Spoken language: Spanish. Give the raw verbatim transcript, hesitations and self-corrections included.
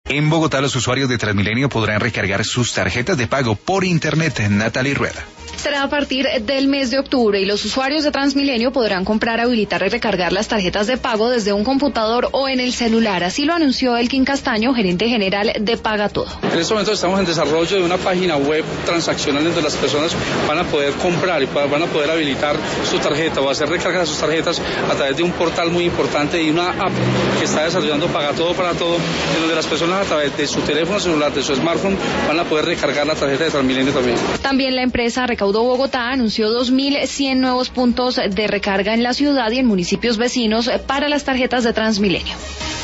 En Bogotá, los usuarios de Transmilenio podrán recargar sus tarjetas de pago por internet. Natalie Rueda. Será a partir del mes de octubre y los usuarios de Transmilenio podrán comprar, habilitar y recargar las tarjetas de pago desde un computador o en el celular. Así lo anunció Elkin Castaño, gerente general de Paga Todo. En este momento estamos en desarrollo de una página web transaccional donde las personas van a poder comprar y van a poder habilitar su tarjeta o hacer recarga de sus tarjetas a través de un portal muy importante y una app que está desarrollando Paga Todo para Todo, en donde las personas a través de su teléfono celular, de su smartphone, van a poder recargar la tarjeta de Transmilenio también. También la empresa Recaudo Bogotá anunció dos mil cien nuevos puntos de recarga en la ciudad y en municipios vecinos para las tarjetas de Transmilenio.